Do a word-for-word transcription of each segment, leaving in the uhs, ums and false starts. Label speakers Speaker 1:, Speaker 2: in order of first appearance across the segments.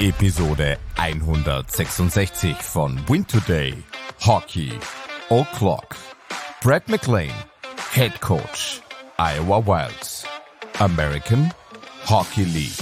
Speaker 1: Episode hundertsechsundsechzig von Win Today Hockey O'Clock. Brad McLean, Head Coach, Iowa Wilds, American Hockey League.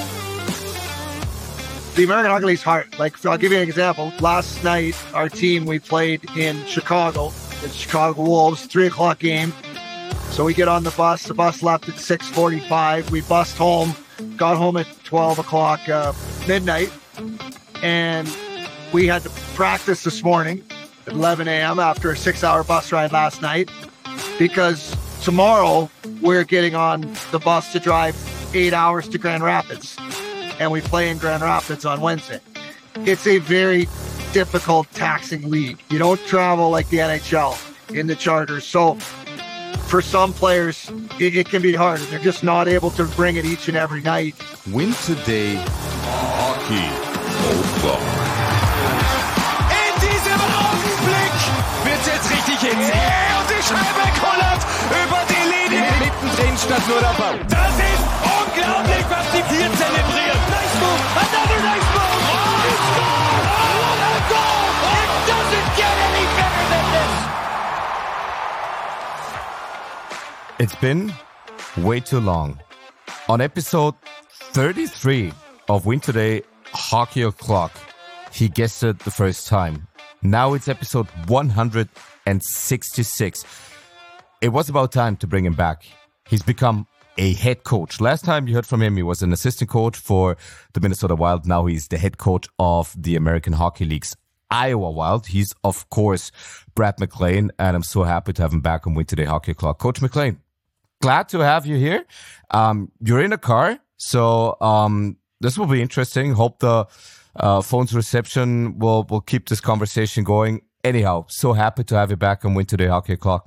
Speaker 2: The American Hockey League's hard. Like, I'll give you an example. Last night, our team, we played in Chicago. It's Chicago Wolves, three o'clock game. So we get on the bus. The bus left at six forty-five. We bussed home, got home at twelve o'clock uh, midnight. And we had to practice this morning at eleven a.m. after a six-hour bus ride last night. Because tomorrow, we're getting on the bus to drive eight hours to Grand Rapids. And we play in Grand Rapids on Wednesday. It's a very difficult, taxing league. You don't travel like the N H L in the charters. So for some players, it, it can be hard. They're just not able to bring it each and every night.
Speaker 1: Win Today Hockey O'Clock.
Speaker 3: In diesem Augenblick wird jetzt richtig hitzig. Und die Scheibe kullert über die Linie. Mittendrin statt nur der Ball. Das ist unglaublich, was die hier zelebrieren. Nice move. Another nice move. Oh, he scored. Oh, what a goal. It doesn't get any better than this.
Speaker 1: It's been way too long. On episode thirty-three of Win Today Hockey O'Clock, he guessed it the first time. Now it's episode one hundred sixty-six. It was about time to bring him back. He's become a head coach. Last time you heard from him, he was an assistant coach for the Minnesota Wild. Now he's the head coach of the American Hockey League's Iowa Wild. He's, of course, Brad McLean, and I'm so happy to have him back on Win Today Hockey O'Clock. Coach McLean, glad to have you here. Um, you're in a car, so um, this will be interesting. Hope the uh, phone's reception will, will keep this conversation going. Anyhow, so happy to have you back on Win Today Hockey O'Clock.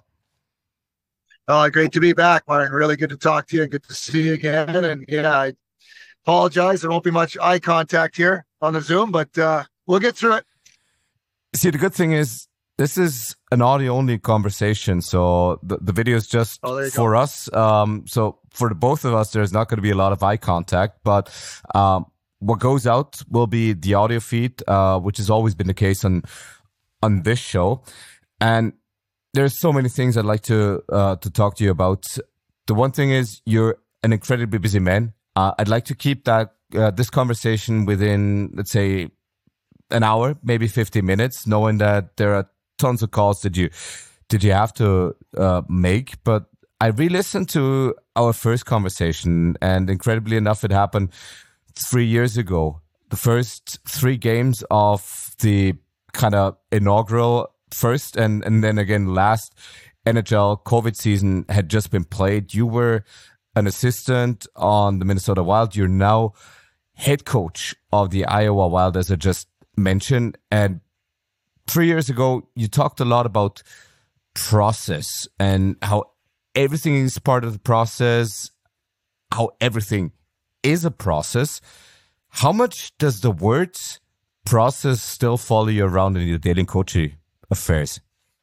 Speaker 2: Oh, great to be back, Martin. Really good to talk to you. Good to see you again. And yeah, I apologize. There won't be much eye contact here on the Zoom, but uh, we'll get through it.
Speaker 1: See, the good thing is this is an audio-only conversation, so the, the video is just
Speaker 2: oh,
Speaker 1: for
Speaker 2: go.
Speaker 1: us. Um, so for the both of us, there's not going to be a lot of eye contact, but um, what goes out will be the audio feed, uh, which has always been the case on on this show. And there's so many things I'd like to uh, to talk to you about. The one thing is you're an incredibly busy man. Uh, I'd like to keep that uh, this conversation within, let's say, an hour, maybe fifty minutes, knowing that there are tons of calls that you did you have to uh, make. But I re-listened to our first conversation, and incredibly enough, it happened three years ago. The first three games of the kind of inaugural first and, and then again last N H L COVID season had just been played. You were an assistant on the Minnesota Wild. You're now head coach of the Iowa Wild, as I just mentioned. And three years ago, you talked a lot about process and how everything is part of the process, how everything is a process. How much does the word process still follow you around in your daily coaching affairs?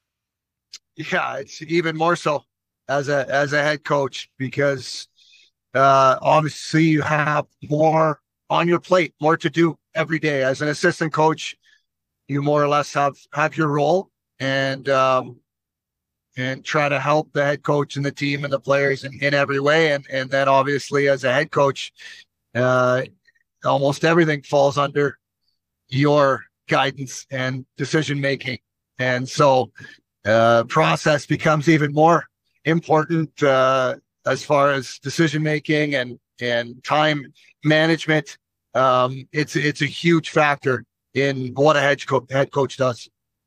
Speaker 2: Yeah, it's even more so as a as a head coach, because uh, obviously you have more on your plate, more to do every day. As an assistant coach, you more or less have have your role and um, and try to help the head coach and the team and the players in, in every way. And and then obviously as a head coach, uh, almost everything falls under your guidance and decision making. And so uh, process becomes even more important uh, as far as decision making and, and time management. Um, it's it's a huge factor in what a head, co- head coach does.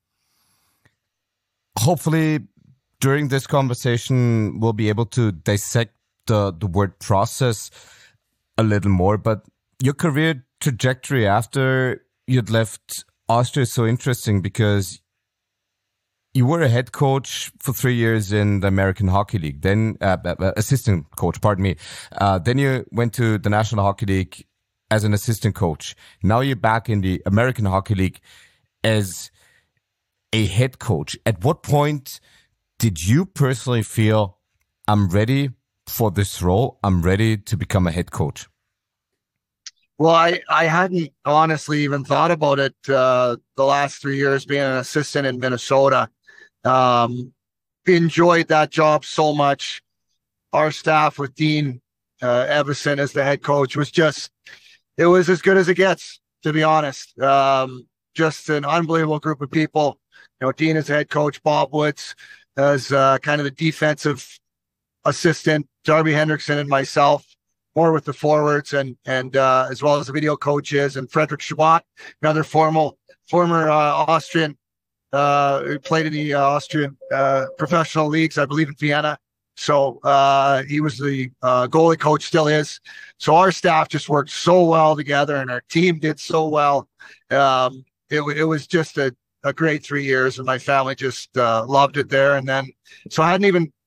Speaker 1: Hopefully, during this conversation, we'll be able to dissect the, the word process a little more. But your career trajectory after you'd left Austria is so interesting, because you were a head coach for three years in the American Hockey League, then uh, uh, assistant coach, pardon me. Uh, then you went to the National Hockey League as an assistant coach. Now you're back in the American Hockey League as a head coach. At what point did you personally feel, I'm ready for this role, I'm ready to become a head coach?
Speaker 2: Well, I, I hadn't honestly even thought about it uh, the last three years being an assistant in Minnesota. Um, enjoyed that job so much. Our staff with Dean uh, Evason as the head coach was just, it was as good as it gets, to be honest. Um, just an unbelievable group of people. You know, Dean is the head coach, Bob Woods as uh, kind of the defensive assistant, Darby Hendrickson and myself, more with the forwards and and uh, as well as the video coaches, and Frederick Schwat, another formal former uh, Austrian, uh, who played in the uh, Austrian uh, professional leagues, I believe in Vienna. So uh, he was the uh, goalie coach, still is. So our staff just worked so well together, and our team did so well. Um, it, it was just a, a great three years, and my family just uh, loved it there. And then, so I hadn't even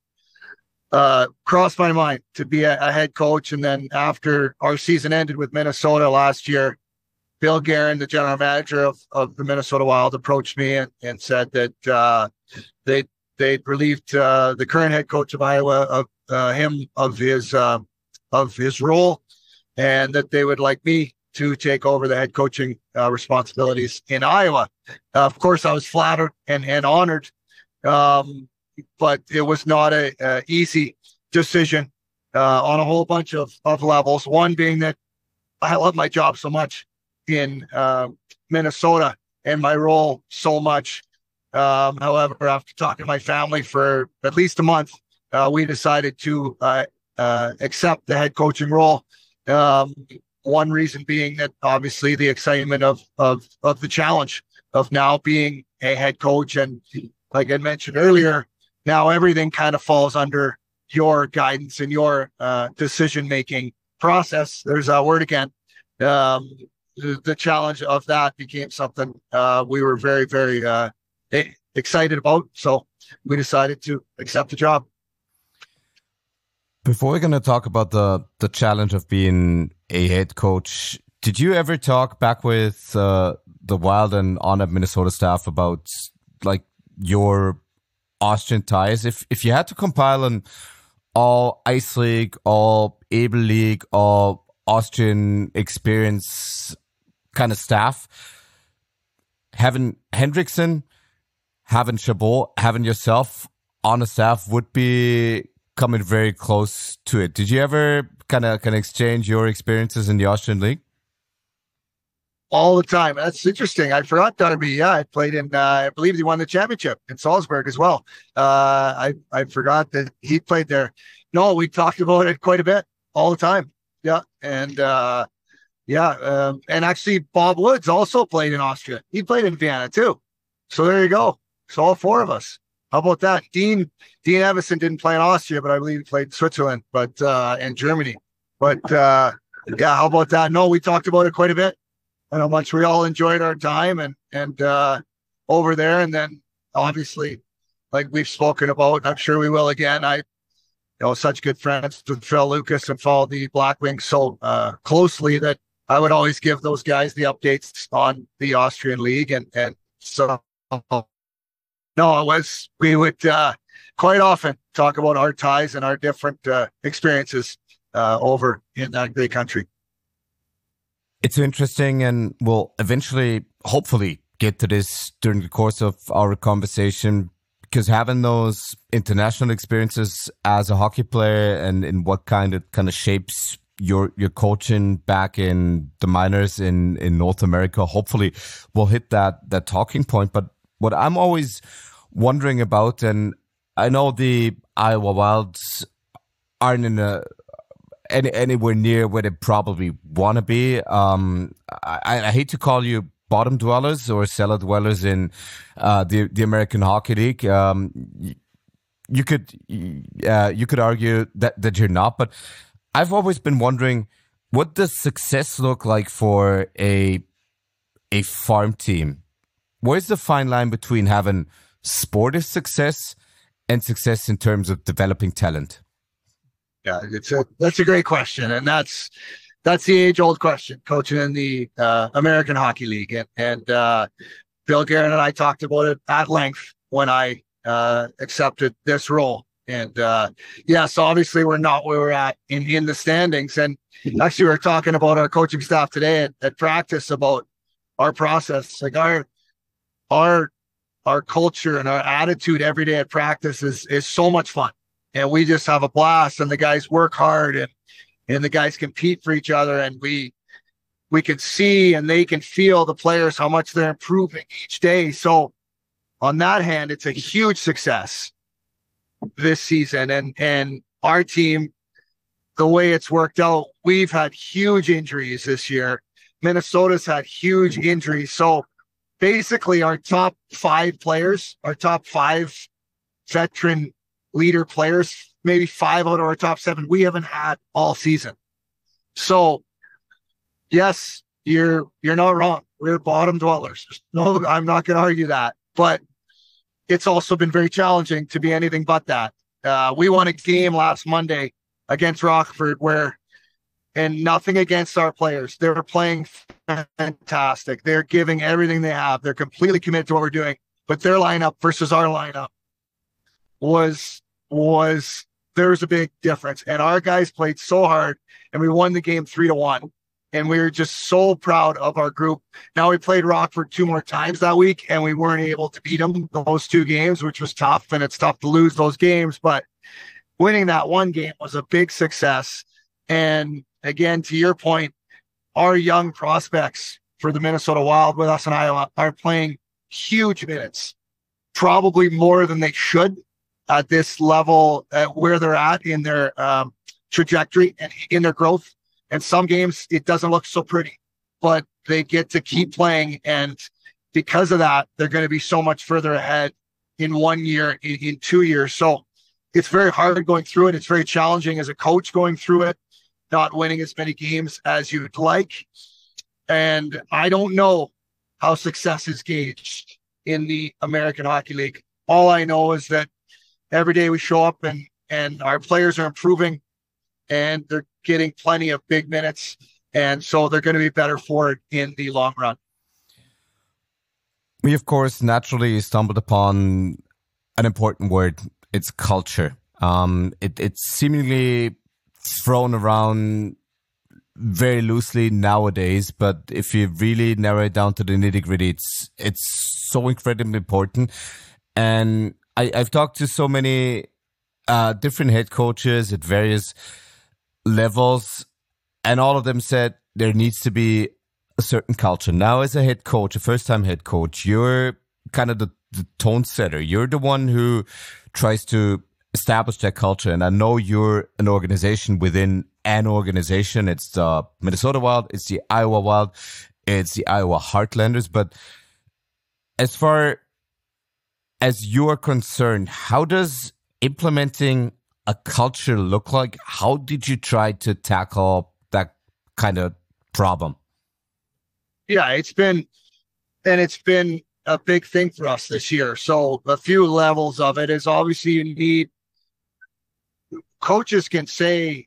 Speaker 2: uh, crossed my mind to be a, a head coach. And then after our season ended with Minnesota last year, Bill Guerin, the general manager of, of the Minnesota Wild, approached me and, and said that uh, they they relieved uh, the current head coach of Iowa of uh, him of his uh, of his role, and that they would like me to take over the head coaching uh, responsibilities in Iowa. Uh, of course, I was flattered and and honored, um, but it was not a, a easy decision uh, on a whole bunch of of levels. One being that I love my job so much in uh, Minnesota and my role so much. Um, however, after talking to my family for at least a month, uh, we decided to uh, uh, accept the head coaching role. Um, one reason being that obviously the excitement of of of the challenge of now being a head coach, and like I mentioned earlier, now everything kind of falls under your guidance and your uh, decision making process. There's a word again. Um, the, the challenge of that became something uh, we were very, very uh, excited about. So we decided to accept the job.
Speaker 1: Before we're going to talk about the, the challenge of being a head coach, did you ever talk back with uh, the Wild and on at Minnesota staff about like your Austrian ties? If if you had to compile an all Ice League, all Able League, all Austrian experience kind of staff, having Hendrickson, having Chabot, having yourself on the staff would be coming very close to it. Did you ever kind of kind of exchange your experiences in the Austrian League?
Speaker 2: All the time. That's interesting. I forgot Darby. Yeah, I played in, uh, I believe he won the championship in Salzburg as well. Uh, I, I forgot that he played there. No, we talked about it quite a bit all the time. Yeah. And, uh, yeah. Um, and actually Bob Woods also played in Austria. He played in Vienna too. So there you go. So all four of us. How about that? Dean, Dean Evason didn't play in Austria, but I believe he played in Switzerland, but, uh, and Germany. But, uh, yeah, how about that? No, we talked about it quite a bit. And how much we all enjoyed our time and, and, uh, over there. And then obviously, like we've spoken about, I'm sure we will again. I, you know, such good friends with Phil Lucas and followed the Black Wings so, uh, closely that I would always give those guys the updates on the Austrian League. And, and so, no, it was, we would, uh, quite often talk about our ties and our different, uh, experiences, uh, over in that great country.
Speaker 1: It's interesting, and we'll eventually, hopefully, get to this during the course of our conversation, because having those international experiences as a hockey player and in what kind of kind of shapes your your coaching back in the minors in, in North America, hopefully we'll hit that that talking point. But what I'm always wondering about, and I know the Iowa Wilds aren't in a Any, anywhere near where they probably want to be. Um, I, I hate to call you bottom dwellers or cellar dwellers in uh, the the American Hockey League. Um, you could uh, you could argue that that you're not, but I've always been wondering, what does success look like for a a farm team? Where's the fine line between having sportive success and success in terms of developing talent?
Speaker 2: Yeah, it's a that's a great question, and that's that's the age old question. Coaching in the uh, American Hockey League, and, and uh, Bill Guerin and I talked about it at length when I uh, accepted this role And uh, yeah, so obviously we're not where we're at in, in the standings. And actually, we were talking about our coaching staff today at, at practice about our process. Like our our our culture and our attitude every day at practice is is so much fun, and we just have a blast. And the guys work hard, and and the guys compete for each other, and we we can see and they can feel, the players, how much they're improving each day. So on that hand, it's a huge success this season. And and our team, the way it's worked out, we've had huge injuries this year. Minnesota's had huge injuries. So basically our top five players, our top five veteran leader players, maybe five out of our top seven, we haven't had all season. So yes, you're you're not wrong. We're bottom dwellers. No, I'm not going to argue that. But it's also been very challenging to be anything but that. Uh, we won a game last Monday against Rockford where, and nothing against our players, they were playing fantastic. They're giving everything they have. They're completely committed to what we're doing. But their lineup versus our lineup was, was, there was a big difference. And our guys played so hard, and we won the game three to one. And we were just so proud of our group. Now, we played Rockford two more times that week, and we weren't able to beat them those two games, which was tough. And it's tough to lose those games. But winning that one game was a big success. And again, to your point, our young prospects for the Minnesota Wild with us in Iowa are playing huge minutes, probably more than they should at this level, at where they're at in their um, trajectory and in their growth. And some games, it doesn't look so pretty, but they get to keep playing. And because of that, they're going to be so much further ahead in one year, in, in two years. So it's very hard going through it. It's very challenging as a coach going through it, not winning as many games as you'd like. And I don't know how success is gauged in the American Hockey League. All I know is that every day we show up and, and our players are improving, and they're getting plenty of big minutes. And so they're going to be better for it in the long run.
Speaker 1: We, of course, naturally stumbled upon an important word. It's culture. Um, it, it's seemingly thrown around very loosely nowadays, but if you really narrow it down to the nitty gritty, it's, it's so incredibly important. And I, I've talked to so many uh, different head coaches at various levels, and all of them said there needs to be a certain culture. Now, as a head coach, a first-time head coach, you're kind of the, the tone setter. You're the one who tries to establish that culture. And I know you're an organization within an organization. It's the Minnesota Wild, it's the Iowa Wild, it's the Iowa Heartlanders. But as far as you're concerned, how does implementing a culture look like? How did you try to tackle that kind of problem?
Speaker 2: Yeah, it's been, and it's been a big thing for us this year. So a few levels of it is obviously you need, coaches can say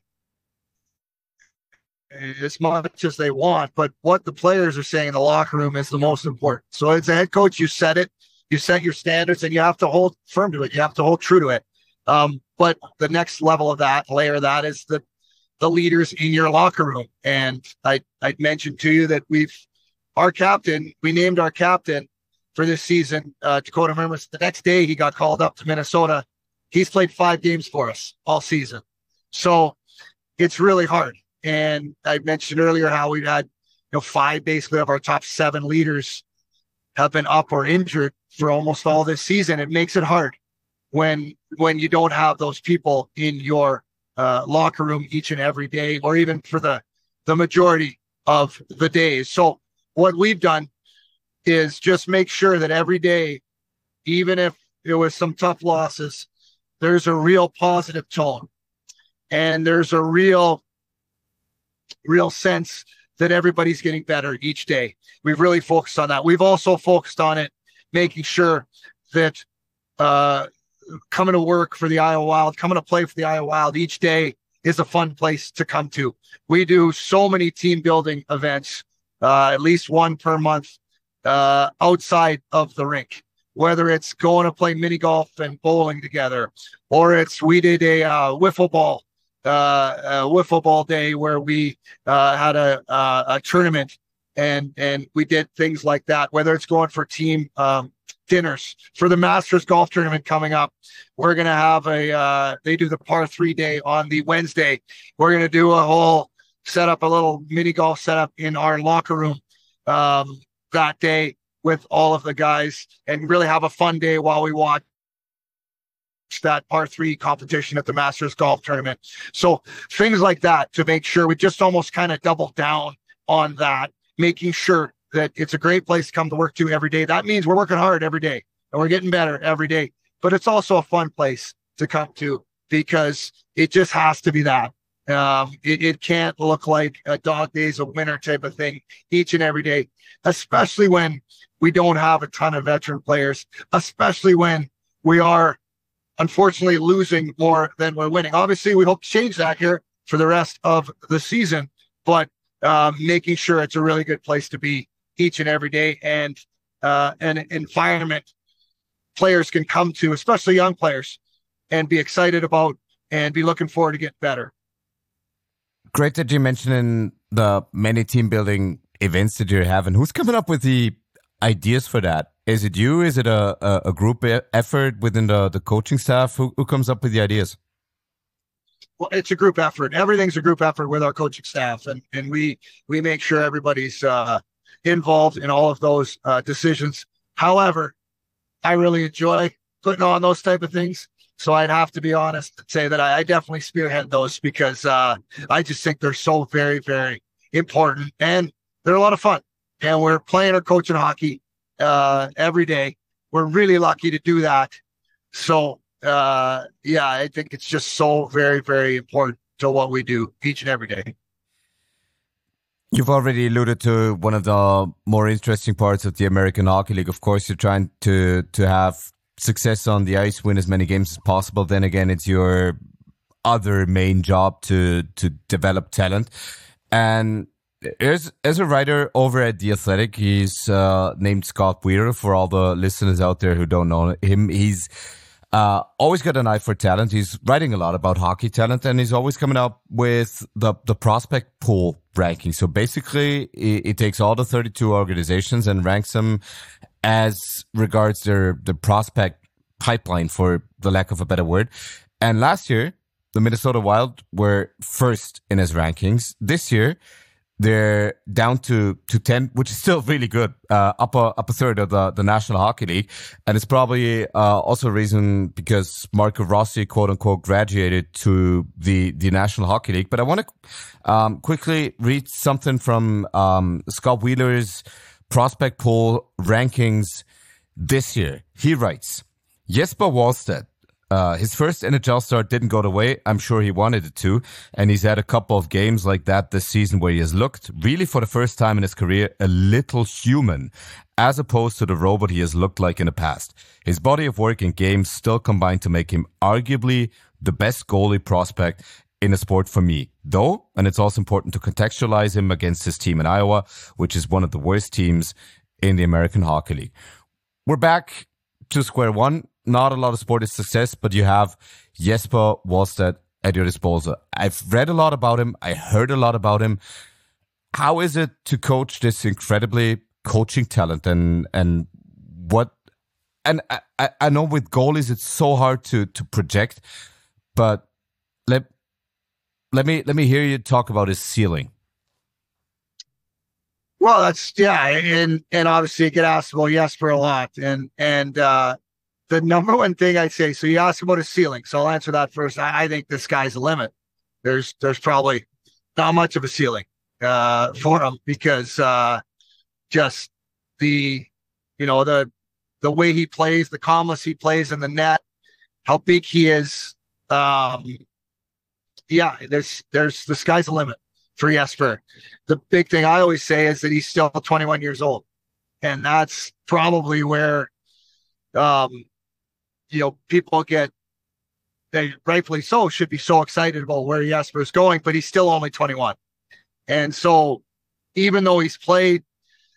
Speaker 2: as much as they want, but what the players are saying in the locker room is the most important. So as a head coach, you set it, you set your standards, and you have to hold firm to it. You have to hold true to it. Um, but the next level of that, layer of that, is the the leaders in your locker room. And I I mentioned to you that we've our captain, we named our captain for this season, uh, Dakota Mermis. The next day he got called up to Minnesota. He's played five games for us all season. So it's really hard. And I mentioned earlier how we've had, you know, five basically of our top seven leaders have been up or injured for almost all this season. It makes it hard when when you don't have those people in your uh, locker room each and every day, or even for the, the majority of the days. So what we've done is just make sure that every day, even if there was some tough losses, there's a real positive tone. And there's a real, real sense that everybody's getting better each day. We've really focused on that. We've also focused on it, making sure that uh, coming to work for the Iowa Wild, coming to play for the Iowa Wild each day is a fun place to come to. We do so many team building events, uh, at least one per month, uh, outside of the rink. whether it's going to play mini golf and bowling together, or it's we did a uh, wiffle ball, uh, a wiffle ball day where we uh, had a, a a tournament, and and we did things like that. Whether it's going for team um, dinners for the Masters golf tournament coming up, we're gonna have a. Uh, they do the par three day on the Wednesday. We're gonna do a whole set up, a little mini golf setup in our locker room um, that day, with all of the guys, and really have a fun day while we watch that par three competition at the Masters golf tournament. So things like that to make sure we just almost kind of double down on that, making sure that it's a great place to come to work to every day. That means we're working hard every day and we're getting better every day, but it's also a fun place to come to because it just has to be that. Um, it, it can't look like a dog days of winter type of thing each and every day, especially when we don't have a ton of veteran players, especially when we are unfortunately losing more than we're winning. Obviously, we hope to change that here for the rest of the season, but um, making sure it's a really good place to be each and every day, and uh, an environment players can come to, especially young players, and be excited about and be looking forward to get better.
Speaker 1: Great that you mentioned in the many team building events that you're having. Who's coming up with the ideas for that? Is it you? Is it a, a, a group effort within the, the coaching staff? Who, who comes up with the ideas?
Speaker 2: Well, it's a group effort. Everything's a group effort with our coaching staff. And, and we, we make sure everybody's uh, involved in all of those uh, decisions. However, I really enjoy putting on those type of things. So I'd have to be honest and say that I, I definitely spearhead those because uh, I just think they're so very, very important. And they're a lot of fun. And we're playing or coaching hockey uh, every day. We're really lucky to do that. So, uh, yeah, I think it's just so very, very important to what we do each and every day.
Speaker 1: You've already alluded to one of the more interesting parts of the American Hockey League. Of course, you're trying to to have success on the ice, win as many games as possible. Then again, it's your other main job to to develop talent. And As, as a writer over at The Athletic, he's uh, named Scott Wheeler. For all the listeners out there who don't know him, he's uh, always got an eye for talent. He's writing a lot about hockey talent, and he's always coming up with the, the prospect pool ranking. So basically, it, it takes all the thirty-two organizations and ranks them as regards their, their prospect pipeline, for the lack of a better word. And last year, the Minnesota Wild were first in his rankings. This year, they're down to, to ten, which is still really good, uh, up a, up a third of the, the National Hockey League. And it's probably uh, also a reason because Marco Rossi, quote unquote, graduated to the, the National Hockey League. But I want to um, quickly read something from um, Scott Wheeler's prospect pool rankings this year. He writes, Jesper Wallstedt. Uh, his first N H L start didn't go the way I'm sure he wanted it to, and he's had a couple of games like that this season where he has looked, really for the first time in his career, a little human, as opposed to the robot he has looked like in the past. His body of work and games still combine to make him arguably the best goalie prospect in the sport for me, though, and it's also important to contextualize him against his team in Iowa, which is one of the worst teams in the American Hockey League. We're back to square one. Not a lot of sporting success, but you have Jesper Wallstedt at your disposal. I've read a lot about him. I heard a lot about him. How is it to coach this incredibly coaching talent, and and what? And I, I know with goalies it's so hard to to project, but let let me let me hear you talk about his ceiling.
Speaker 2: Well, that's yeah, and and obviously you get asked about Jesper a lot, and and. uh The number one thing I say, so you ask about his ceiling, so I'll answer that first. I, I think the sky's the limit. There's there's probably not much of a ceiling uh, for him because uh, just the, you know, the the way he plays, the calmness he plays in the net, how big he is. Um, yeah, there's there's the sky's the limit for Jesper. The big thing I always say is that he's still twenty-one years old, and that's probably where. Um, You know, people get, they rightfully so, should be so excited about where Jesper is going, but he's still only twenty-one. And so even though he's played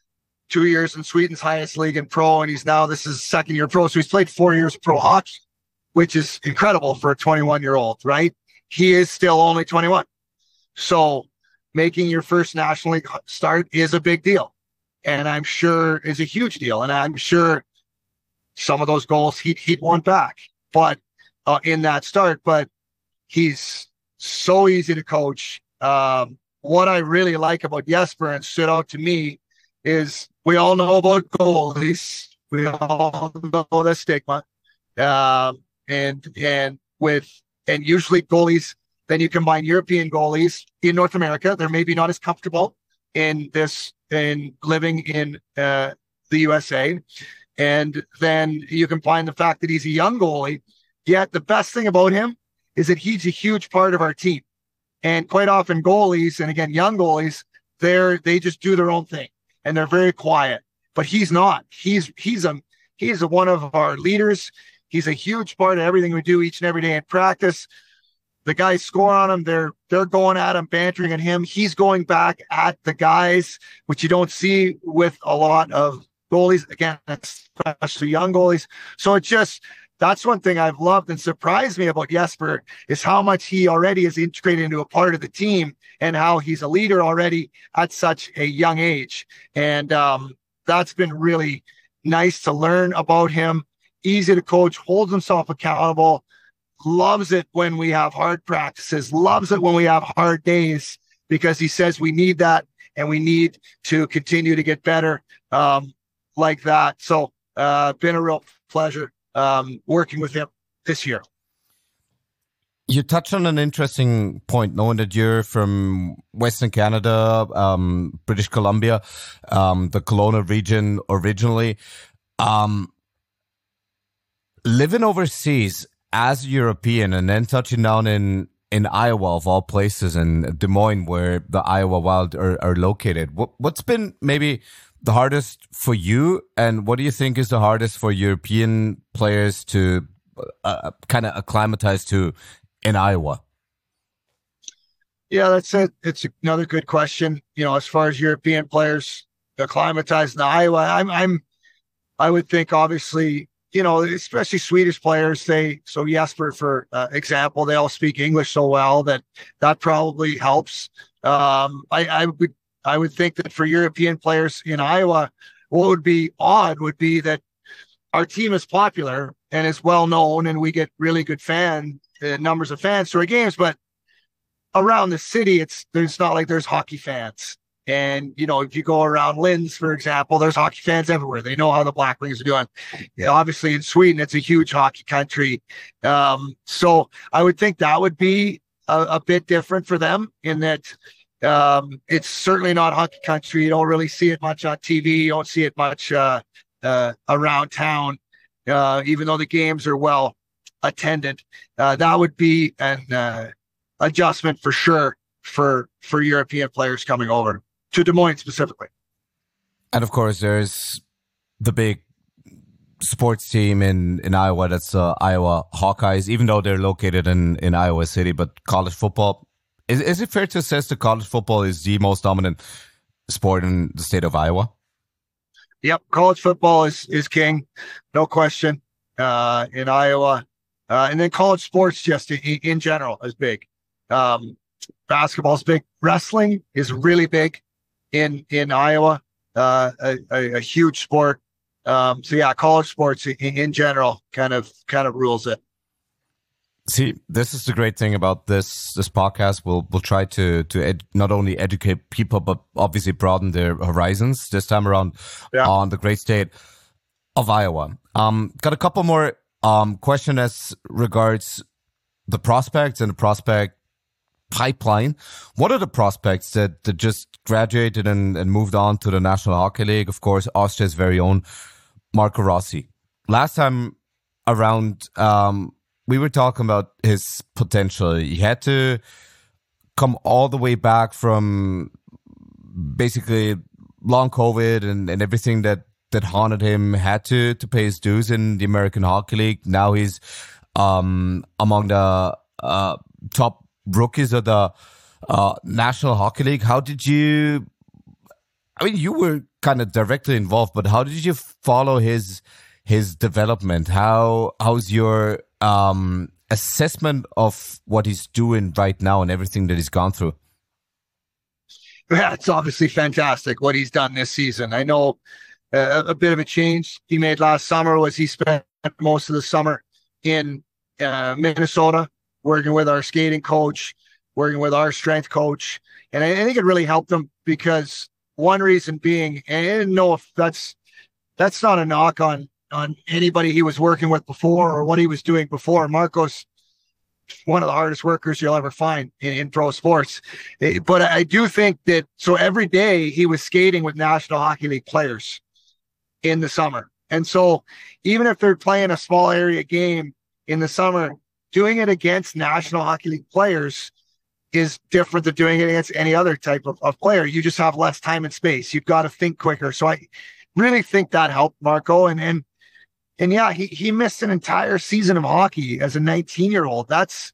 Speaker 2: two years in Sweden's highest league in pro, and he's now, this is second year pro. So he's played four years pro hockey, which is incredible for a twenty-one year old, right? He is still only twenty-one. So making your first National League start is a big deal. And I'm sure is a huge deal. And I'm sure some of those goals he'd, he'd want back, but uh, in that start, but he's so easy to coach. Um, what I really like about Jesper and stood out to me is we all know about goalies. We all know the stigma. Um, and, and with, and usually goalies, then you combine European goalies in North America. They're maybe not as comfortable in this, in living in uh, the U S A. And then you combine the fact that he's a young goalie. Yet the best thing about him is that he's a huge part of our team. And quite often goalies, and again, young goalies, they're, they just do their own thing and they're very quiet, but he's not. He's, he's a, he's a, one of our leaders. He's a huge part of everything we do each and every day in practice. The guys score on him. They're, they're going at him, bantering at him. He's going back at the guys, which you don't see with a lot of goalies. Again, especially young goalies. So it's just, that's one thing I've loved and surprised me about Jesper is how much he already is integrated into a part of the team and how he's a leader already at such a young age. And um, that's been really nice to learn about him. Easy to coach, holds himself accountable, loves it when we have hard practices, loves it when we have hard days, because he says we need that and we need to continue to get better um, like that. So uh, been a real pleasure um, working with him this year.
Speaker 1: You touched on an interesting point, knowing that you're from Western Canada, um, British Columbia, um, the Kelowna region originally. Um, living overseas as a European and then touching down in, in Iowa, of all places, in Des Moines, where the Iowa Wild are, are located. What, what's been maybe the hardest for you, and what do you think is the hardest for European players to uh, kind of acclimatize to in Iowa?
Speaker 2: Yeah, that's it. It's another good question. You know, as far as European players acclimatized in Iowa, I'm, I'm, I would think obviously, you know, especially Swedish players, they, so Jesper, for uh, example, they all speak English so well that that probably helps. Um, I, I would, I would think that for European players in Iowa, what would be odd would be that our team is popular and is well known, and we get really good fan uh, numbers of fans to our games. But around the city, it's there's not like there's hockey fans. And, you know, if you go around Linz, for example, there's hockey fans everywhere. They know how the Black Wings are doing. You know, obviously in Sweden, it's a huge hockey country. Um, so I would think that would be a, a bit different for them in that um, it's certainly not hockey country. You don't really see it much on T V. You don't see it much uh, uh, around town, uh, even though the games are well attended. Uh, that would be an uh, adjustment for sure for, for European players coming over to Des Moines specifically.
Speaker 1: And of course, there's the big sports team in, in Iowa. That's uh, Iowa Hawkeyes, even though they're located in, in Iowa City. But college football, is, is it fair to say that college football is the most dominant sport in the state of Iowa?
Speaker 2: Yep. College football is, is king. No question. Uh, in Iowa. Uh, and then college sports just in, in general is big. Um, basketball is big. Wrestling is really big in, in Iowa, uh, a, a, a huge sport. Um, so yeah, college sports in, in general kind of, kind of rules it.
Speaker 1: See, this is the great thing about this, this podcast. We'll, we'll try to, to ed, not only educate people, but obviously broaden their horizons this time around yeah. on the great state of Iowa. Um, got a couple more, um, questions as regards the prospects and the prospect pipeline. What are the prospects that, that just graduated and, and moved on to the National Hockey League? Of course, Austria's very own Marco Rossi. Last time around, um, we were talking about his potential. He had to come all the way back from basically long COVID and, and everything that, that haunted him, had to, to pay his dues in the American Hockey League. Now he's um, among the uh, top rookies of the uh, National Hockey League. How did you, I mean, you were kind of directly involved, but how did you follow his his development? How how's your um, assessment of what he's doing right now and everything that he's gone through?
Speaker 2: Yeah, it's obviously fantastic what he's done this season. I know uh, a bit of a change he made last summer was he spent most of the summer in uh, Minnesota working with our skating coach, working with our strength coach. And I, I think it really helped him because one reason being, and I didn't know if that's, that's not a knock on, on anybody he was working with before or what he was doing before. Marco's one of the hardest workers you'll ever find in, in pro sports. But I do think that, so every day he was skating with National Hockey League players in the summer. And so even if they're playing a small area game in the summer, doing it against National Hockey League players is different than doing it against any other type of, of player. You just have less time and space. You've got to think quicker. So I really think that helped Marco. And, and, and yeah, he, he missed an entire season of hockey as a nineteen year old. That's,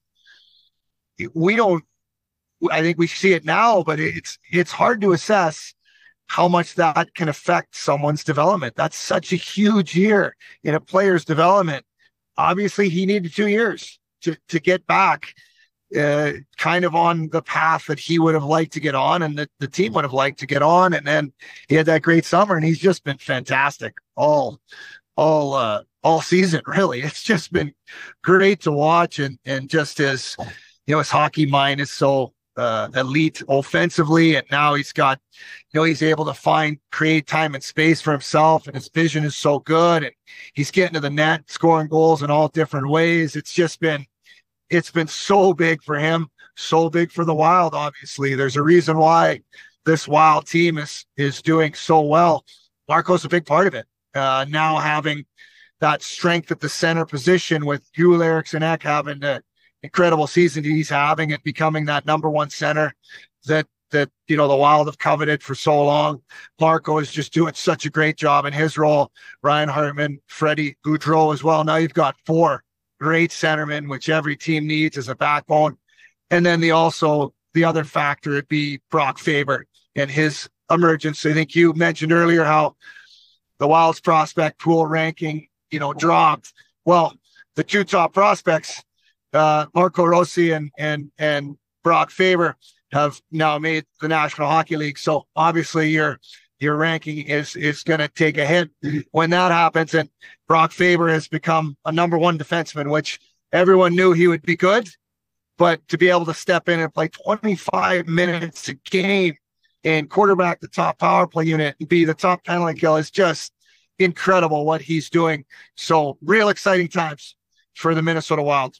Speaker 2: we don't, I think we see it now, but it's, it's hard to assess how much that can affect someone's development. That's such a huge year in a player's development. Obviously he needed two years to, to get back uh, kind of on the path that he would have liked to get on and that the team would have liked to get on. And then he had that great summer and he's just been fantastic all, all, uh, all season, really. It's just been great to watch. And, and just as, you know, his hockey mind is so uh, elite offensively. And now he's got, you know, he's able to find, create time and space for himself. And his vision is so good. And he's getting to the net, scoring goals in all different ways. It's just been, it's been so big for him, so big for the Wild. Obviously, there's a reason why this Wild team is, is doing so well. Marco's a big part of it. Uh, now having that strength at the center position with Joel Eriksson Ek having the incredible season he's having and becoming that number one center that, that, you know, the Wild have coveted for so long. Marco is just doing such a great job in his role. Ryan Hartman, Freddie Gaudreau as well. Now you've got four great centermen, which every team needs as a backbone. And then the also, the other factor would be Brock Faber and his emergence. I think you mentioned earlier how the Wild's prospect pool ranking, you know, dropped. Well, the two top prospects, uh, Marco Rossi and, and, and Brock Faber, have now made the National Hockey League. So obviously your, your ranking is, is going to take a hit when that happens. And Brock Faber has become a number one defenseman, which everyone knew he would be good, but to be able to step in and play twenty-five minutes a game and quarterback the top power play unit and be the top penalty kill is just incredible what he's doing. So real exciting times for the Minnesota Wild.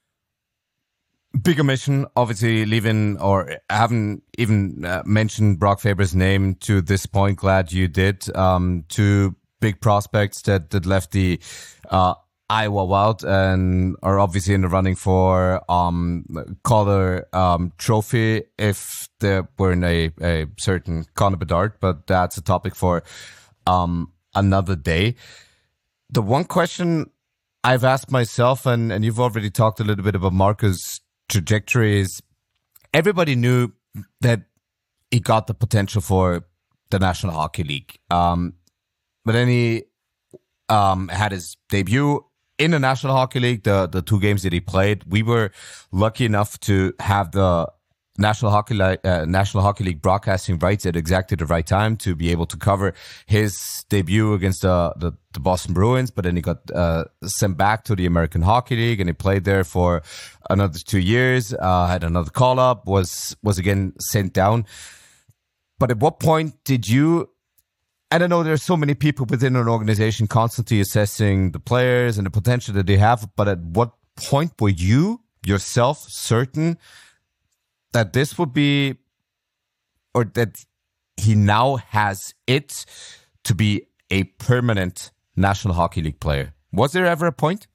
Speaker 1: Big omission, obviously leaving or haven't even uh, mentioned Brock Faber's name to this point. Glad you did. Um, two big prospects that, that left the uh, Iowa Wild and are obviously in the running for um, Calder um, Trophy if they were in a, a certain Connor Bedard, but that's a topic for um, another day. The one question I've asked myself, and, and you've already talked a little bit about Marcus' trajectory, is everybody knew that he got the potential for the National Hockey League. Um, but then he um, had his debut in the National Hockey League, the, the two games that he played. We were lucky enough to have the National Hockey League, uh, National Hockey League broadcasting rights at exactly the right time to be able to cover his debut against the, the, the Boston Bruins. But then he got uh, sent back to the American Hockey League and he played there for another two years, uh, had another call up, was, was again sent down. But at what point did you, I don't know, there's so many people within an organization constantly assessing the players and the potential that they have, but at what point were you yourself certain that this would be, or that he now has it to be a permanent National Hockey League player? Was there ever a point?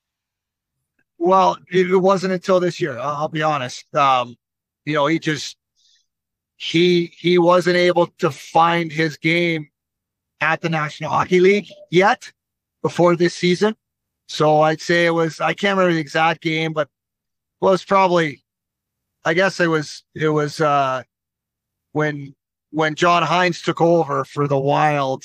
Speaker 2: Well, it wasn't until this year. I'll be honest. Um, you know, he just, he, he wasn't able to find his game at the National Hockey League yet before this season. So I'd say it was, I can't remember the exact game, but it was probably, I guess it was, it was, uh, when when John Hines took over for the Wild,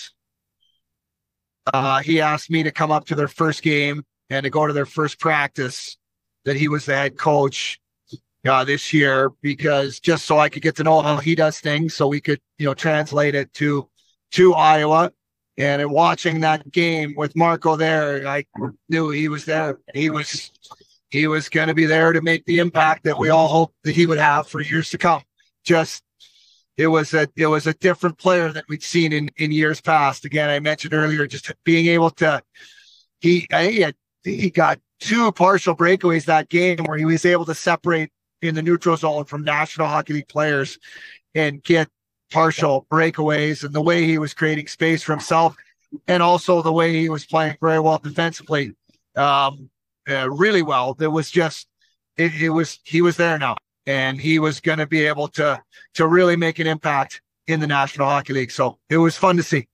Speaker 2: uh, he asked me to come up to their first game and to go to their first practice that he was the head coach uh, this year, because just so I could get to know how he does things, so we could, you know, translate it to to Iowa. And in watching that game with Marco there, I knew he was there. He was he was going to be there to make the impact that we all hoped that he would have for years to come. Just it was a it was a different player that we'd seen in in years past. Again, I mentioned earlier, just being able to he he had, he got two partial breakaways that game where he was able to separate in the neutral zone from National Hockey League players and get partial breakaways, and the way he was creating space for himself, and also the way he was playing very well defensively, um, uh, really well. There was just, it, it was, he was there now, and he was going to be able to, to really make an impact in the National Hockey League. So it was fun to see.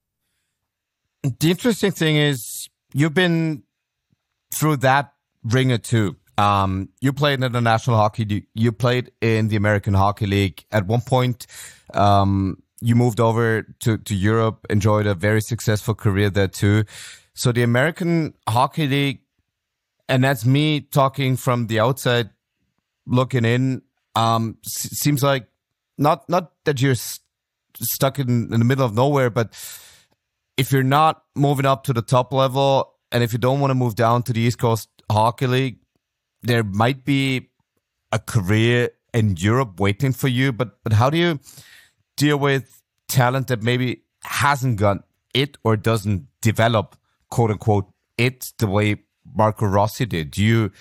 Speaker 1: The interesting thing is you've been through that ringer too. Um, you played in the National Hockey League. You played in the American Hockey League. At one point, um, you moved over to, to Europe, enjoyed a very successful career there too. So the American Hockey League, and that's me talking from the outside looking in, um, s- seems like not, not that you're st- stuck in, in the middle of nowhere, but if you're not moving up to the top level, and if you don't want to move down to the East Coast Hockey League, there might be a career in Europe waiting for you. But but how do you deal with talent that maybe hasn't got it or doesn't develop, quote unquote, it the way Marco Rossi did? Do you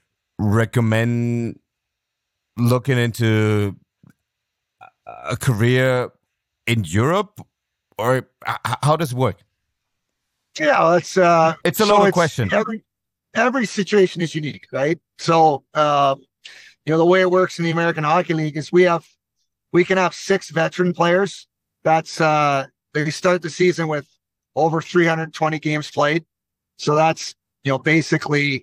Speaker 1: recommend looking into a career in Europe, or how does it work?
Speaker 2: Yeah, it's uh,
Speaker 1: it's a
Speaker 2: so
Speaker 1: loaded
Speaker 2: it's
Speaker 1: question.
Speaker 2: Every, every situation is unique, right? So, uh, you know, the way it works in the American Hockey League is we have, we can have six veteran players. That's, uh, they start the season with over three hundred twenty games played. So that's, you know, basically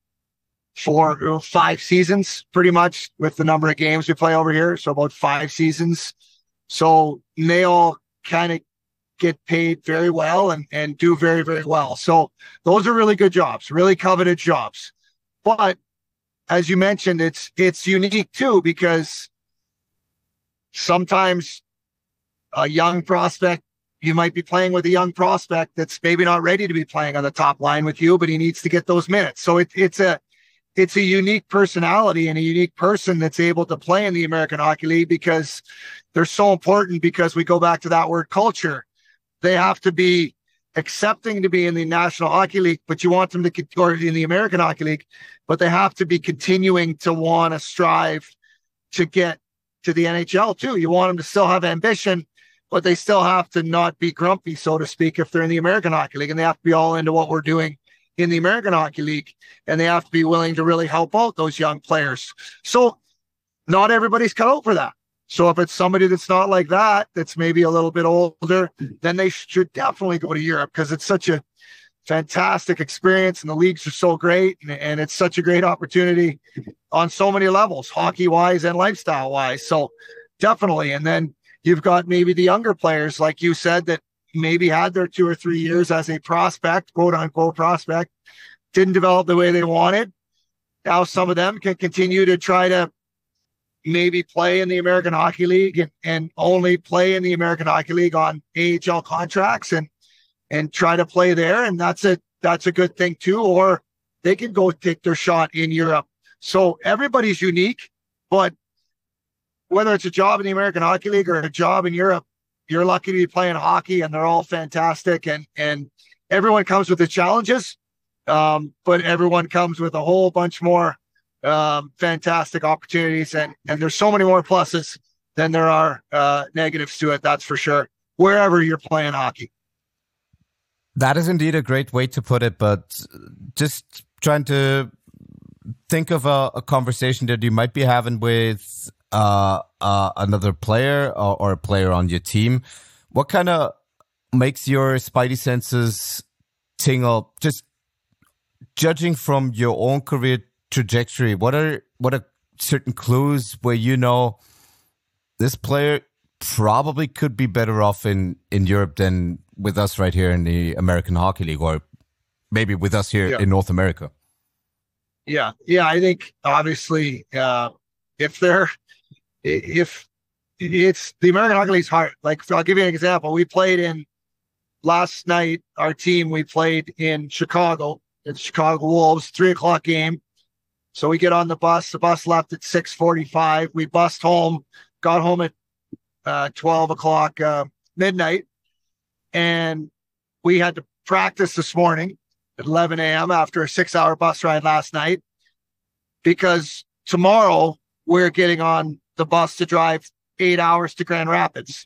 Speaker 2: four, five seasons pretty much with the number of games we play over here. So about five seasons. So they all kind of get paid very well and, and do very, very well. So those are really good jobs, really coveted jobs. But as you mentioned, it's, it's unique too, because sometimes a young prospect, you might be playing with a young prospect that's maybe not ready to be playing on the top line with you, but he needs to get those minutes. So it, it's a, it's a unique personality and a unique person that's able to play in the American Hockey League, because they're so important, because we go back to that word culture. They have to be accepting to be in the National Hockey League, but you want them to, or in the American Hockey League, but they have to be continuing to want to strive to get to the N H L too. You want them to still have ambition, but they still have to not be grumpy, so to speak, if they're in the American Hockey League, and they have to be all into what we're doing in the American Hockey League, and they have to be willing to really help out those young players. So not everybody's cut out for that. So if it's somebody that's not like that, that's maybe a little bit older, then they should definitely go to Europe, because it's such a fantastic experience and the leagues are so great, and, and it's such a great opportunity on so many levels, hockey wise and lifestyle wise. So definitely. And then you've got maybe the younger players, like you said, that maybe had their two or three years as a prospect, quote unquote prospect, didn't develop the way they wanted. Now some of them can continue to try to maybe play in the American Hockey League and, and only play in the American Hockey League on A H L contracts and, and try to play there. And that's a, that's a good thing too. Or they can go take their shot in Europe. So everybody's unique, but whether it's a job in the American Hockey League or a job in Europe, you're lucky to be playing hockey, and they're all fantastic. And, and everyone comes with the challenges. Um, but everyone comes with a whole bunch more um, fantastic opportunities, and, and there's so many more pluses than there are uh, negatives to it. That's for sure. Wherever you're playing hockey.
Speaker 1: That is indeed a great way to put it, but just trying to think of a, a conversation that you might be having with uh, uh, another player or, or a player on your team. What kind of makes your spidey senses tingle? Just judging from your own career trajectory, what are what are certain clues where you know this player probably could be better off in, in Europe than with us right here in the American Hockey League, or maybe with us here
Speaker 2: yeah.
Speaker 1: in North America.
Speaker 2: Yeah. Yeah. I think obviously, uh, if they're, if it's the American Hockey League's hard, like, so I'll give you an example. We played in last night, our team, we played in Chicago. It's Chicago Wolves, three o'clock game. So we get on the bus. The bus left at six forty-five. We bussed home, got home at uh, twelve o'clock uh, midnight. And we had to practice this morning at eleven a.m. after a six-hour bus ride last night, because tomorrow we're getting on the bus to drive eight hours to Grand Rapids.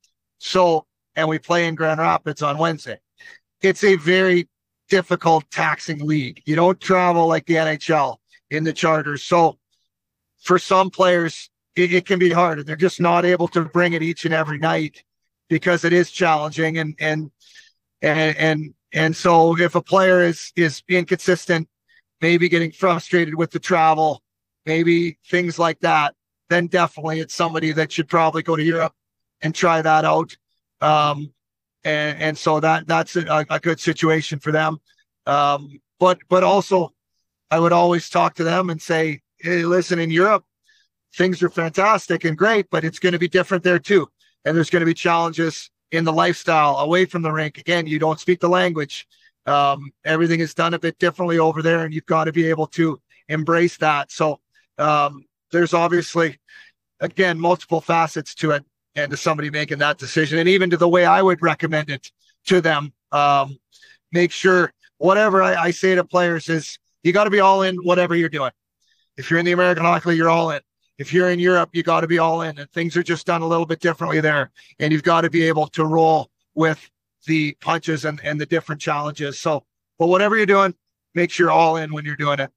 Speaker 2: So, and we play in Grand Rapids on Wednesday. It's a very difficult, taxing league. You don't travel like the N H L in the charters. So for some players, it, it can be hard, and they're just not able to bring it each and every night because it is challenging. And, and, and, and, and so if a player is, is inconsistent, maybe getting frustrated with the travel, maybe things like that, then definitely it's somebody that should probably go to Europe and try that out. Um, and, and so that, that's a, a good situation for them. Um, but, but also I would always talk to them and say, hey, listen, in Europe, things are fantastic and great, but it's going to be different there too. And there's going to be challenges in the lifestyle away from the rink. Again, you don't speak the language. Um, everything is done a bit differently over there, and you've got to be able to embrace that. So, um, there's obviously, again, multiple facets to it, and to somebody making that decision, and even to the way I would recommend it to them. Um, make sure whatever I, I say to players is, you got to be all in whatever you're doing. If you're in the American Hockey League, you're all in. If you're in Europe, you got to be all in, and things are just done a little bit differently there. And you've got to be able to roll with the punches and, and the different challenges. So, but whatever you're doing, make sure you're all in when you're doing it.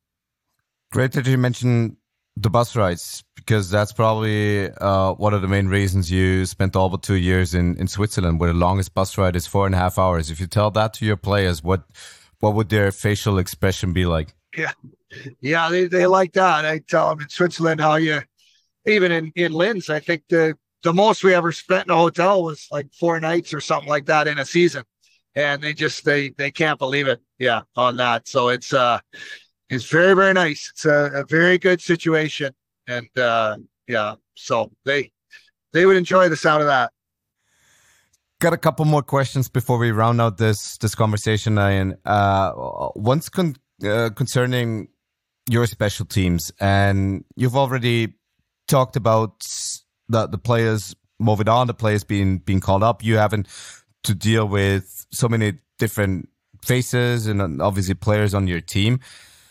Speaker 1: Great that you mentioned the bus rides, because that's probably uh, one of the main reasons you spent all but two years in, in Switzerland, where the longest bus ride is four and a half hours. If you tell that to your players, what what would their facial expression be like?
Speaker 2: Yeah. Yeah, they, they like that. I tell them in Switzerland how you, even in, in Linz, I think the, the most we ever spent in a hotel was like four nights or something like that in a season. And they just, they, they can't believe it. Yeah, on that. So it's, uh, it's very, very nice. It's a, a very good situation. And, uh, yeah, so they, they would enjoy the sound of that.
Speaker 1: Got a couple more questions before we round out this, this conversation, Ian. Uh, once con- uh, concerning your special teams, and you've already talked about the the players moving on, the players being being called up. You having to deal with so many different faces and obviously players on your team.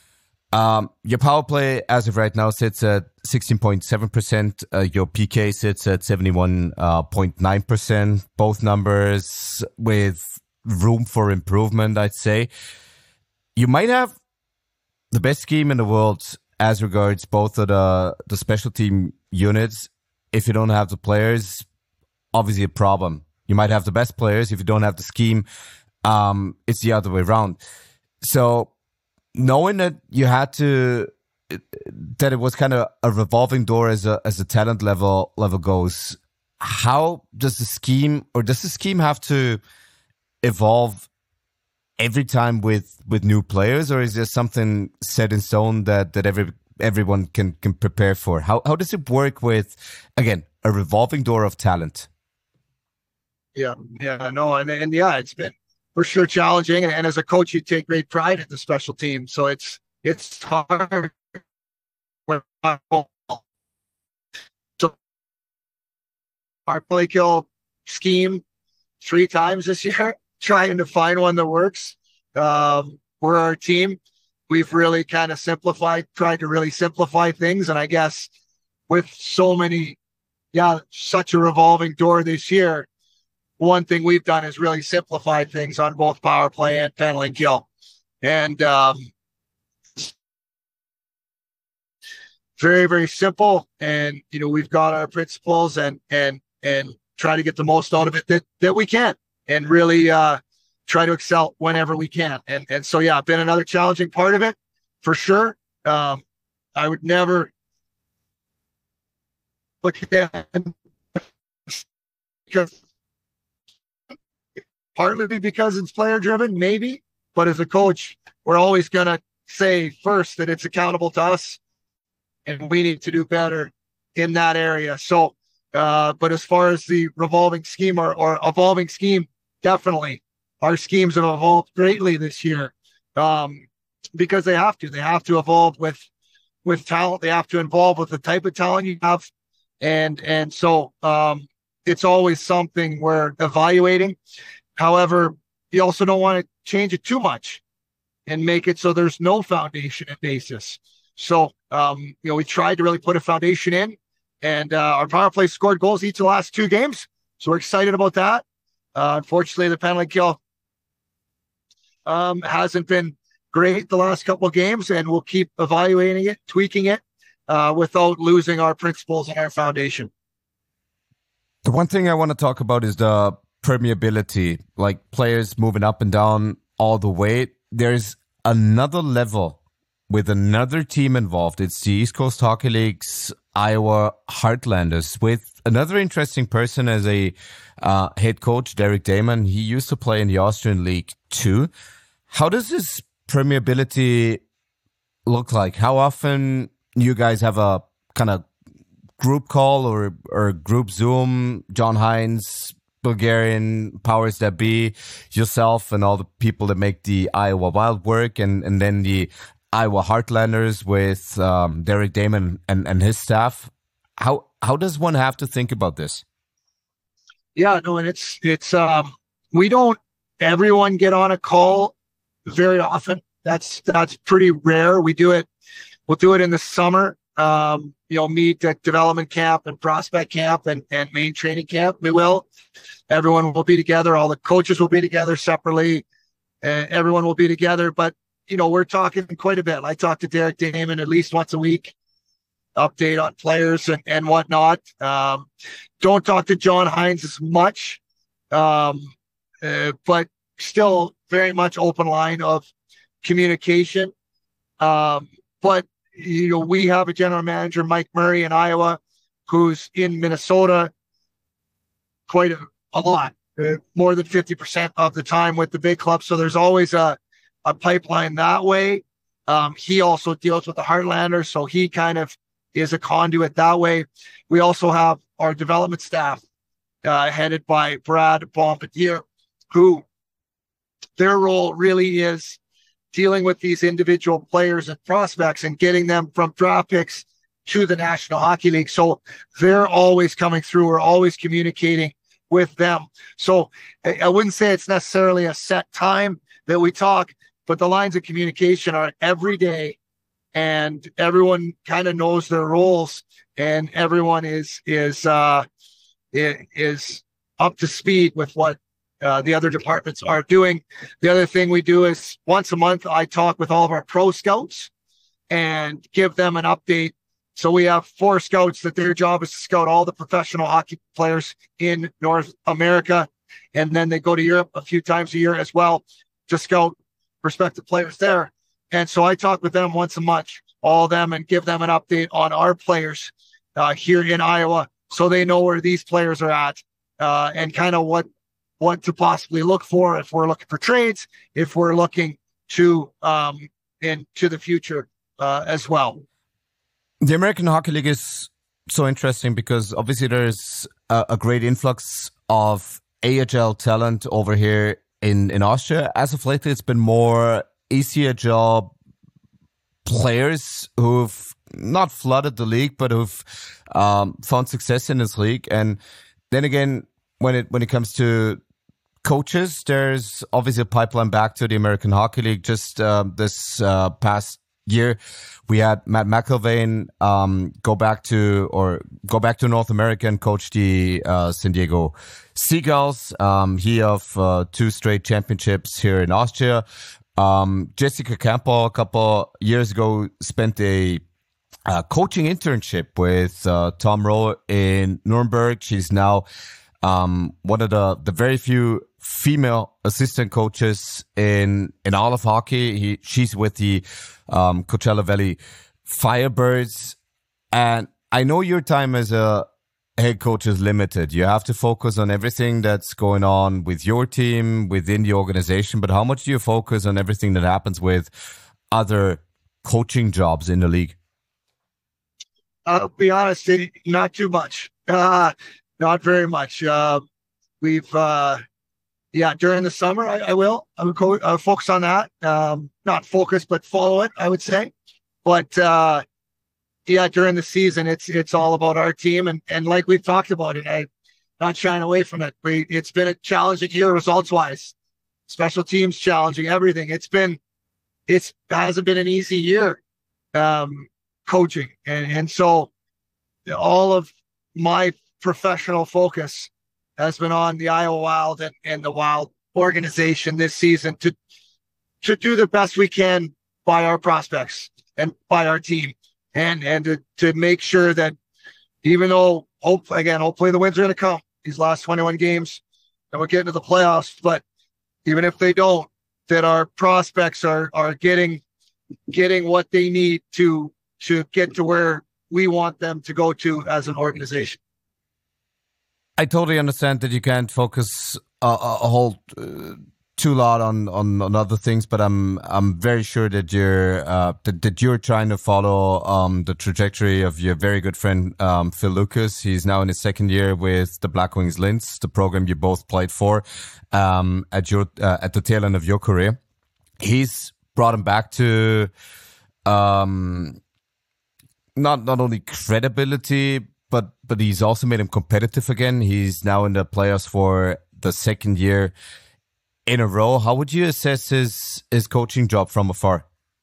Speaker 1: Um, your power play as of right now sits at sixteen point seven percent. Uh, your P K sits at seventy-one point nine percent. Both numbers with room for improvement, I'd say. You might have the best scheme in the world as regards both of the, the special team units. If you don't have the players, obviously a problem. You might have the best players. If you don't have the scheme, um, it's the other way around. So knowing that you had to, that it was kind of a revolving door as a, as the talent level, level goes, how does the scheme, or does the scheme have to evolve every time with, with new players, or is there something set in stone that, that every, everyone can, can prepare for? How, how does it work with, again, a revolving door of talent?
Speaker 2: Yeah. Yeah, no. And, and yeah, it's been for sure challenging. And as a coach, you take great pride in the special team. So it's, it's hard. So our play kill scheme three times this year, trying to find one that works. Um, we're our team. We've really kind of simplified, tried to really simplify things. And I guess with so many, yeah, such a revolving door this year, one thing we've done is really simplified things on both power play and penalty kill. And, um, very, very simple. And, you know, we've got our principles and, and, and try to get the most out of it that, that we can, and really, uh, try to excel whenever we can. And, and so, yeah, been another challenging part of it for sure. Um, I would never look at because partly because it's player driven, maybe, but as a coach, we're always going to say first that it's accountable to us and we need to do better in that area. So, uh, but as far as the revolving scheme or, or evolving scheme, definitely our schemes have evolved greatly this year, um, because they have to. They have to evolve with with talent. They have to evolve with the type of talent you have, and and so um, it's always something we're evaluating. However, you also don't want to change it too much and make it so there's no foundation and basis. So um, you know, we tried to really put a foundation in, and uh, our power play scored goals each of the last two games, so we're excited about that. Uh, unfortunately, the penalty kill um, hasn't been great the last couple of games, and we'll keep evaluating it, tweaking it, uh, without losing our principles and our foundation.
Speaker 1: The one thing I want to talk about is the permeability, like players moving up and down all the way. There's another level with another team involved. It's the East Coast Hockey League's Iowa Heartlanders, with another interesting person as a uh, head coach, Derek Damon. He used to play in the Austrian League too. How does this permeability look like? How often you guys have a kind of group call or or group Zoom? John Hines, Bulgarian powers that be, yourself, and all the people that make the Iowa Wild work, and and then the Iowa Heartlanders with um, Derek Damon and, and his staff. How how does one have to think about this?
Speaker 2: Yeah, no, and it's it's um we don't everyone get on a call very often. That's that's pretty rare. We do it. We'll do it in the summer. Um, you know, meet at development camp and prospect camp and, and main training camp. We will. Everyone will be together. All the coaches will be together separately. Uh, everyone will be together. But, you know, we're talking quite a bit. I talk to Derek Damon at least once a week, update on players and, and whatnot. Um, don't talk to John Hines as much, um, uh, but still very much open line of communication. Um, but, you know, we have a general manager, Mike Murray, in Iowa, who's in Minnesota quite a, a lot, uh, more than fifty percent of the time with the big club. So there's always a, a pipeline that way. Um, he also deals with the Heartlanders, so he kind of is a conduit that way. We also have our development staff uh, headed by Brad Bombardier, who their role really is dealing with these individual players and prospects and getting them from draft picks to the National Hockey League. So they're always coming through. We're always communicating with them. So I wouldn't say it's necessarily a set time that we talk, but the lines of communication are every day, and everyone kind of knows their roles, and everyone is, is, uh, is up to speed with what Uh, the other departments are doing. The other thing we do is once a month, I talk with all of our pro scouts and give them an update. So we have four scouts that their job is to scout all the professional hockey players in North America. And then they go to Europe a few times a year as well to scout prospective players there. And so I talk with them once a month, all of them, and give them an update on our players uh, here in Iowa, so they know where these players are at uh, and kind of what what to possibly look for if we're looking for trades, if we're looking to um, into the future uh, as well.
Speaker 1: The American Hockey League is so interesting because obviously there's a, a great influx of A H L talent over here in, in Austria. As of late, it's been more E C H L players who've not flooded the league, but who've um, found success in this league. And then again, when it when it comes to coaches, there's obviously a pipeline back to the American Hockey League. Just uh, this uh, past year, we had Matt McIlvain um, go back to or go back to North America and coach the uh, San Diego Seagulls. Um, he of uh, two straight championships here in Austria. Um, Jessica Campbell, a couple years ago, spent a uh, coaching internship with uh, Tom Rowe in Nuremberg. She's now um, one of the, the very few female assistant coaches in, in all of hockey. He, she's with the, um, Coachella Valley Firebirds. And I know your time as a head coach is limited. You have to focus on everything that's going on with your team, within the organization. But how much do you focus on everything that happens with other coaching jobs in the league?
Speaker 2: I'll be honest, not too much. Uh, not very much. Uh, we've, uh, yeah, during the summer, I, I will. I would co- uh, focus on that. Um, not focus, but follow it, I would say. But uh, yeah, during the season, it's it's all about our team. And, and like we've talked about it, I'm not shying away from it. We, it's been a challenging year results-wise. Special teams challenging, everything. It's been, it's hasn't been an easy year. Um, coaching. And, and so all of my professional focus has been on the Iowa Wild and, and the Wild organization this season to, to do the best we can by our prospects and by our team. And, and to, to make sure that even though hope again, hopefully the wins are going to come these last twenty-one games and we're getting to the playoffs, but even if they don't, that our prospects are, are getting, getting what they need to, to get to where we want them to go to as an organization.
Speaker 1: I totally understand that you can't focus a, a whole uh, too lot on, on, on other things, but I'm I'm very sure that you're uh, that, that you're trying to follow um, the trajectory of your very good friend um, Phil Lucas. He's now in his second year with the Black Wings Linz, the program you both played for um, at your uh, at the tail end of your career. He's brought him back to. Um, Not not only credibility, but but he's also made him competitive again. He's now in the playoffs for the second year in a row. How would you assess his his coaching job from afar?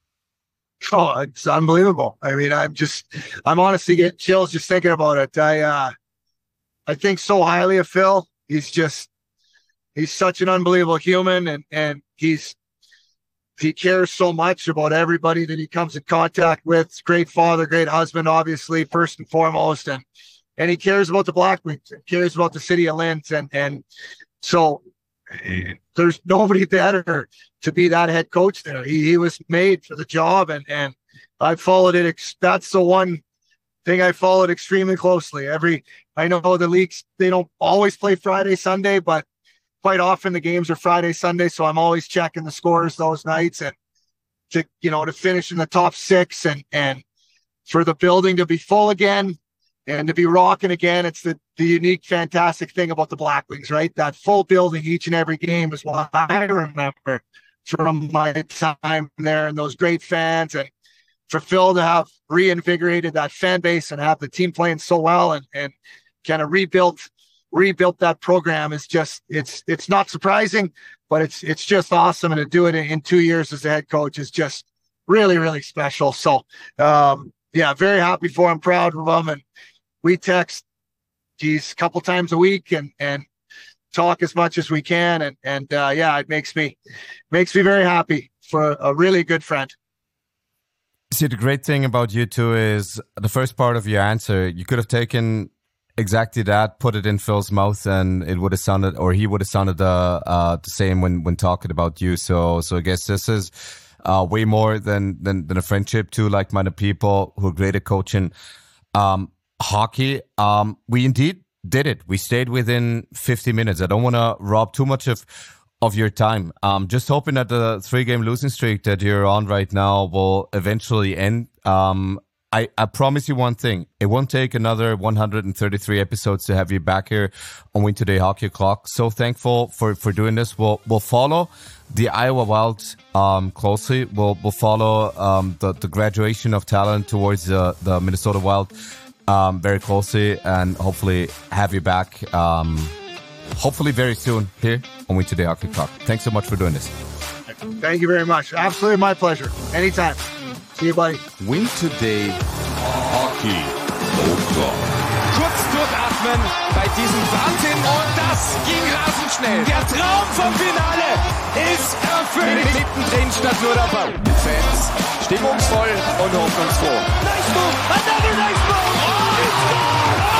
Speaker 2: Oh, it's unbelievable. I mean, I'm just, I'm honestly getting chills just thinking about it. I uh, I think so highly of Phil. He's just, he's such an unbelievable human, and and he's. He cares so much about everybody that he comes in contact with. Great father, great husband, obviously, first and foremost. And and he cares about the Black Wings. He cares about the city of Linz. And, and so there's nobody better to be that head coach there. He, he was made for the job. And, and I followed it. That's the one thing I followed extremely closely. Every I know the leagues, they don't always play Friday, Sunday, but quite often the games are Friday, Sunday, so I'm always checking the scores those nights, and to you know to finish in the top six, and and for the building to be full again and to be rocking again. It's the the unique, fantastic thing about the Black Wings, right? That full building each and every game is what I remember from my time there, and those great fans, and for Phil to have reinvigorated that fan base and have the team playing so well, and and kind of rebuilt. rebuilt that program is just, it's, it's not surprising, but it's, it's just awesome. And to do it in, in two years as a head coach is just really, really special. So, um, yeah, very happy for him, proud of him. And we text, geez, a couple times a week and, and talk as much as we can. And, and, uh, yeah, it makes me, makes me very happy for a really good friend.
Speaker 1: See, the great thing about you two is the first part of your answer, you could have taken exactly that, put it in Phil's mouth, and it would have sounded, or he would have sounded uh, uh, the same when, when talking about you. So, so I guess this is uh, way more than, than than a friendship. Two like-minded people who are great at coaching um, hockey. Um, we indeed did it. We stayed within fifty minutes. I don't want to rob too much of of your time. Um, just hoping that the three-game losing streak that you're on right now will eventually end. Um, I, I promise you one thing. It won't take another one hundred thirty-three episodes to have you back here on Win Today Hockey O'Clock. So thankful for, for doing this. We'll we'll follow the Iowa Wild um, closely. We'll we'll follow um, the, the graduation of talent towards the, the Minnesota Wild um, very closely, and hopefully have you back um, hopefully very soon here on Win Today Hockey O'Clock. Thanks so much for doing this.
Speaker 2: Thank you very much. Absolutely my pleasure. Anytime. See you, buddy.
Speaker 3: Win Today Hockey O'Clock. Kurz durchatmen bei diesem Wahnsinn, und das ging rasend schnell. Der Traum vom Finale ist erfüllt. Mittendrin statt nur dabei. Fans stimmungsvoll und hoffnungsfroh. Nice move, another nice move. Oh, it's gone.